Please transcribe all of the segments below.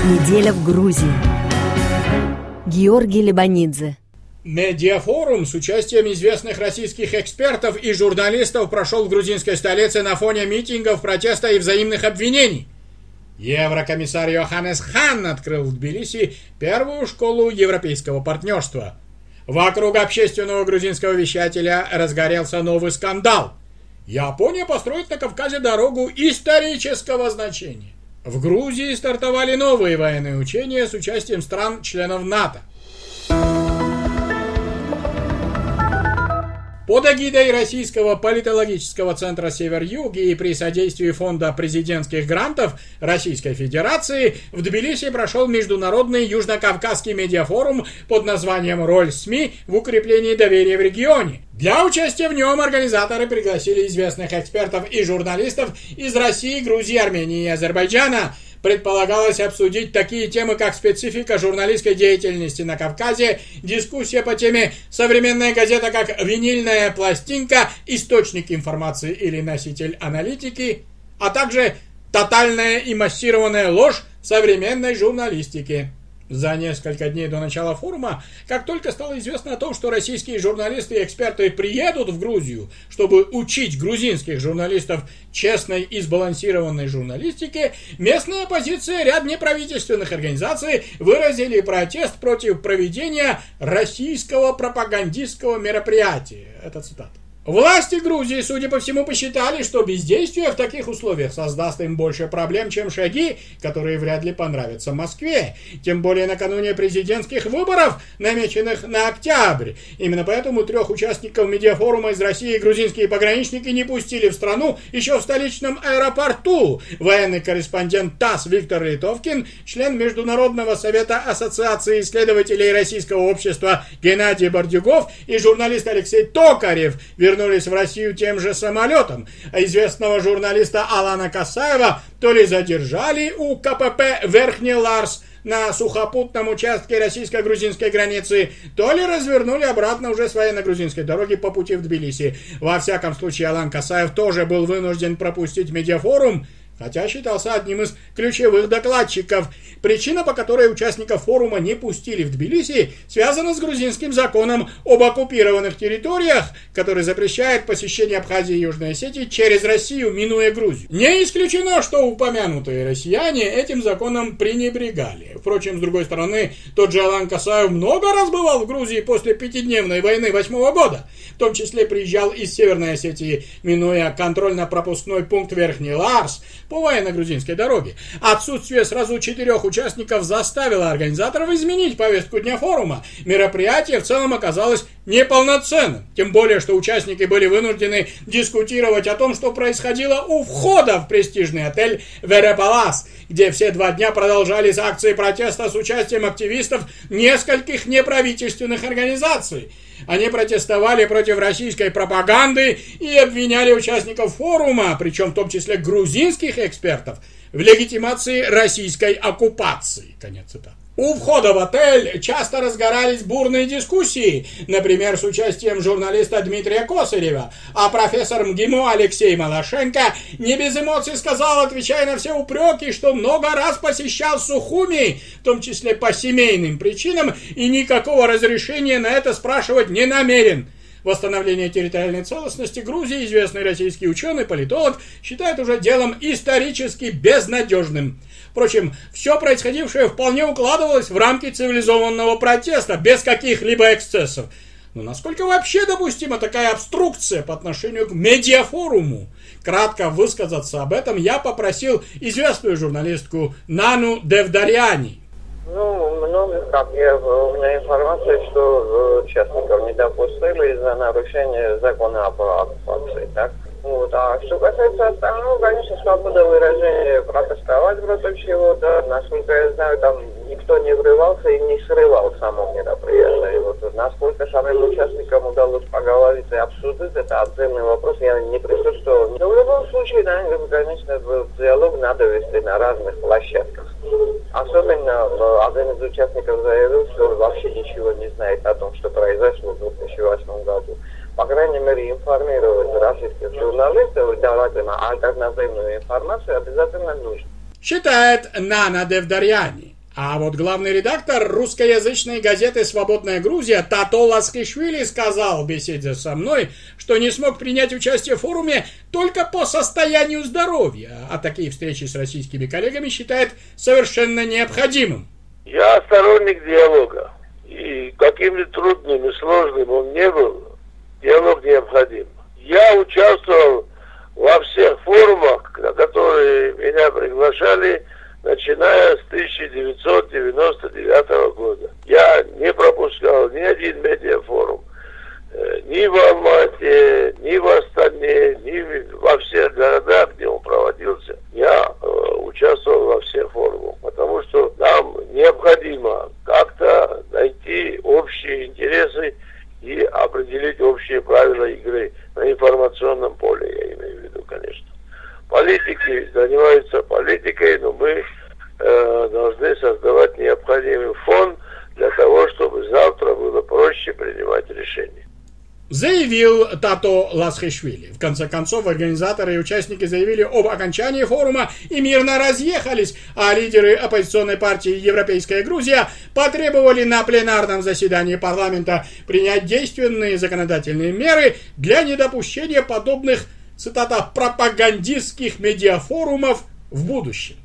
Неделя в Грузии. Георгий Лебанидзе. Медиафорум с участием известных российских экспертов и журналистов прошел в грузинской столице на фоне митингов, протеста и взаимных обвинений. Еврокомиссар Йоханнес Хан открыл в Тбилиси первую школу европейского партнерства. Вокруг общественного грузинского вещателя разгорелся новый скандал. Япония построит на Кавказе дорогу исторического значения. В Грузии стартовали новые военные учения с участием стран-членов НАТО. Под эгидой Российского политологического центра «Север-Юг» и при содействии Фонда президентских грантов Российской Федерации в Тбилиси прошел международный южнокавказский медиафорум под названием «Роль СМИ в укреплении доверия в регионе». Для участия в нем организаторы пригласили известных экспертов и журналистов из России, Грузии, Армении и Азербайджана. Предполагалось обсудить такие темы, как специфика журналистской деятельности на Кавказе, дискуссия по теме «Современная газета как винильная пластинка, источник информации или носитель аналитики», а также «Тотальная и массированная ложь современной журналистики». За несколько дней до начала форума, как только стало известно о том, что российские журналисты и эксперты приедут в Грузию, чтобы учить грузинских журналистов честной и сбалансированной журналистике, местная оппозиция и ряд неправительственных организаций выразили протест против проведения российского пропагандистского мероприятия. Это цитата. Власти Грузии, судя по всему, посчитали, что бездействие в таких условиях создаст им больше проблем, чем шаги, которые вряд ли понравятся Москве. Тем более накануне президентских выборов, намеченных на октябрь. Именно поэтому 3 участников медиафорума из России грузинские пограничники не пустили в страну еще в столичном аэропорту. Военный корреспондент ТАСС Виктор Литовкин, член Международного совета Ассоциации исследователей Российского общества Геннадий Бордюгов и журналист Алексей Токарев вернулись в Россию тем же самолетом, а известного журналиста Алана Касаева то ли задержали у КПП Верхний Ларс на сухопутном участке российско-грузинской границы, то ли развернули обратно уже с военно-грузинской дороги по пути в Тбилиси. Во всяком случае, Алан Касаев тоже был вынужден пропустить медиафорум, хотя считался одним из ключевых докладчиков. Причина, по которой участников форума не пустили в Тбилиси, связана с грузинским законом об оккупированных территориях, который запрещает посещение Абхазии и Южной Осетии через Россию, минуя Грузию. Не исключено, что упомянутые россияне этим законом пренебрегали. Впрочем, с другой стороны, тот же Алан Касаев много раз бывал в Грузии после 5-дневной войны 2008 года. В том числе приезжал из Северной Осетии, минуя контрольно-пропускной пункт Верхний Ларс, по военно-грузинской дороге. Отсутствие сразу 4 участников заставило организаторов изменить повестку дня форума. Мероприятие в целом оказалось неполноценным. Тем более, что участники были вынуждены дискутировать о том, что происходило у входа в престижный отель Верепалас, где все 2 дня продолжались акции протеста с участием активистов нескольких неправительственных организаций. Они протестовали против российской пропаганды и обвиняли участников форума, причем в том числе грузинских экспертов, в легитимации российской оккупации. Конец цитаты. У входа в отель часто разгорались бурные дискуссии, например, с участием журналиста Дмитрия Косарева, а профессор МГИМО Алексей Малашенко не без эмоций сказал, отвечая на все упреки, что много раз посещал Сухуми, в том числе по семейным причинам, и никакого разрешения на это спрашивать не намерен. Восстановление территориальной целостности Грузии известный российский ученый-политолог считает уже делом исторически безнадежным. Впрочем, все происходившее вполне укладывалось в рамки цивилизованного протеста, без каких-либо эксцессов. Но насколько вообще допустима такая обструкция по отношению к медиафоруму? Кратко высказаться об этом я попросил известную журналистку Нану Девдаряни. Как у меня информация, что участников не допустили из-за нарушения закона об оккупации, так? А что касается остального, конечно, свобода выражения, протестовать против чего-то, насколько я знаю, там никто не врывался и не срывал само мероприятие. Насколько самим участникам удалось поговорить и обсудить, это отдельный вопрос, я не присутствовал. Но в любом случае, да, конечно, диалог надо вести на разных площадках. Особенно один из участников заявил, что он вообще ничего не знает о том, что произошло в 2008 году. По крайней мере, информировать российских журналистов, давать им альтернативную информацию обязательно нужно. Считает Нана Девдаряни. А вот главный редактор русскоязычной газеты «Свободная Грузия» Тато Ласхишвили сказал в беседе со мной, что не смог принять участие в форуме только по состоянию здоровья, а такие встречи с российскими коллегами считает совершенно необходимым. Я сторонник диалога, и каким бы трудным и сложным он не был, диалог необходим. Я участвовал во всех форумах, на которые меня приглашали, начиная с 1999 года. Я не пропускал ни один медиафорум. Ни в Алмате, ни в Астане, ни во всех городах, где он проводился. Я участвовал во всех форумах, потому что нам необходимо как-то найти общие интересы и определить общие правила игры на информационном поле, я имею в виду, конечно. Политики занимаются политикой, но мы должны создавать необходимый фон для того, чтобы завтра было проще принимать решения. Заявил Тато Ласхишвили. В конце концов, организаторы и участники заявили об окончании форума и мирно разъехались, а лидеры оппозиционной партии «Европейская Грузия» потребовали на пленарном заседании парламента принять действенные законодательные меры для недопущения подобных, цитата, пропагандистских медиафорумов в будущем.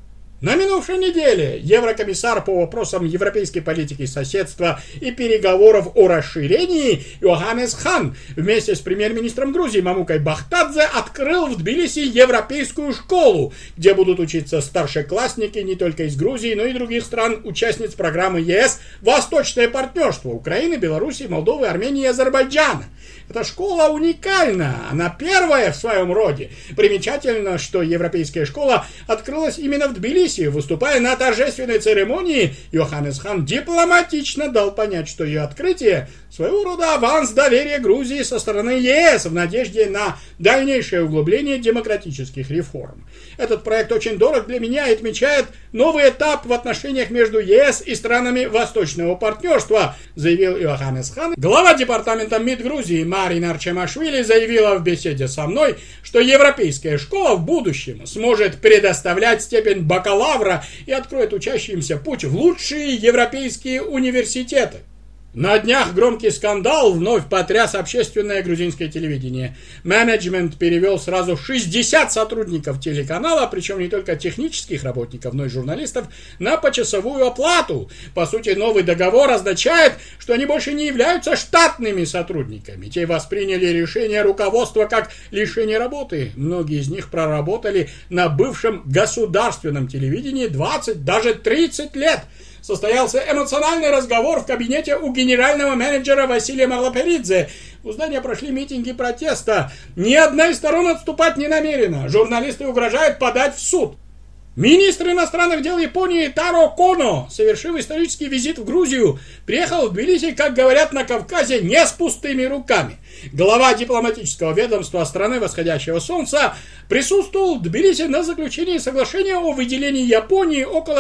На минувшей неделе еврокомиссар по вопросам европейской политики, соседства и переговоров о расширении Йоханнес Хан вместе с премьер-министром Грузии Мамукой Бахтадзе открыл в Тбилиси европейскую школу, где будут учиться старшеклассники не только из Грузии, но и других стран-участниц программы ЕС «Восточное партнерство» Украины, Белоруссии, Молдовы, Армении и Азербайджана. Эта школа уникальна, она первая в своем роде. Примечательно, что европейская школа открылась именно в Тбилиси. Выступая на торжественной церемонии, Йоханнес Хан дипломатично дал понять, что ее открытие – своего рода аванс доверия Грузии со стороны ЕС в надежде на дальнейшее углубление демократических реформ. Этот проект очень дорог для меня и отмечает новый этап в отношениях между ЕС и странами Восточного партнерства, заявил Йоханнес Хан. Глава департамента МИД Грузии Марина Арчемашвили заявила в беседе со мной, что европейская школа в будущем сможет предоставлять степень бакалавра и откроет учащимся путь в лучшие европейские университеты. На днях громкий скандал вновь потряс общественное грузинское телевидение. Менеджмент перевел сразу 60 сотрудников телеканала, причем не только технических работников, но и журналистов, на почасовую оплату. По сути, новый договор означает, что они больше не являются штатными сотрудниками. Те восприняли решение руководства как лишение работы. Многие из них проработали на бывшем государственном телевидении 20, даже 30 лет. Состоялся эмоциональный разговор в кабинете у генерального менеджера Василия Марлоперидзе. У здания прошли митинги протеста. Ни одна из сторон отступать не намерена. Журналисты угрожают подать в суд. Министр иностранных дел Японии Таро Коно, совершив исторический визит в Грузию, приехал в Тбилиси, как говорят на Кавказе, не с пустыми руками. Глава дипломатического ведомства страны восходящего солнца присутствовал в Тбилиси на заключении соглашения о выделении Японии около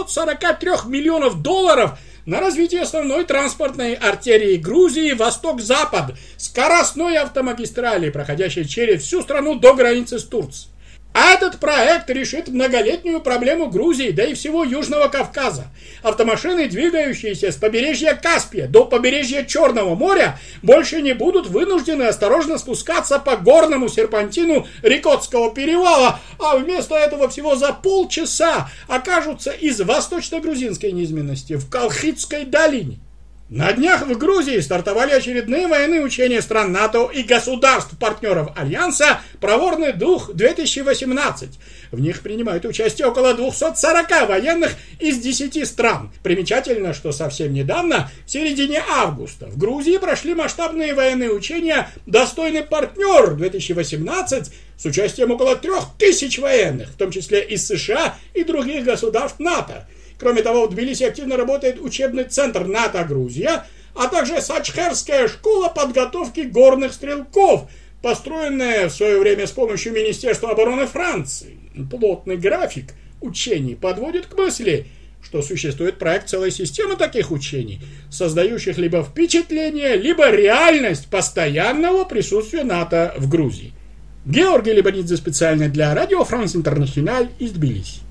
343 миллионов долларов на развитие основной транспортной артерии Грузии восток-запад, скоростной автомагистрали, проходящей через всю страну до границы с Турцией. А этот проект решит многолетнюю проблему Грузии, да и всего Южного Кавказа. Автомашины, двигающиеся с побережья Каспия до побережья Черного моря, больше не будут вынуждены осторожно спускаться по горному серпантину Рикотского перевала, а вместо этого всего за полчаса окажутся из восточно-грузинской низменности в Колхидской долине. На днях в Грузии стартовали очередные военные учения стран НАТО и государств-партнеров Альянса «Проворный дух-2018». В них принимают участие около 240 военных из 10 стран. Примечательно, что совсем недавно, в середине августа, в Грузии прошли масштабные военные учения «Достойный партнер-2018» с участием около 3000 военных, в том числе из США и других государств НАТО. Кроме того, в Тбилиси активно работает учебный центр НАТО-Грузия, а также Сачхерская школа подготовки горных стрелков, построенная в свое время с помощью Министерства обороны Франции. Плотный график учений подводит к мысли, что существует проект целой системы таких учений, создающих либо впечатление, либо реальность постоянного присутствия НАТО в Грузии. Георгий Лебанидзе специально для Радио Франс Интернациональ из Тбилиси.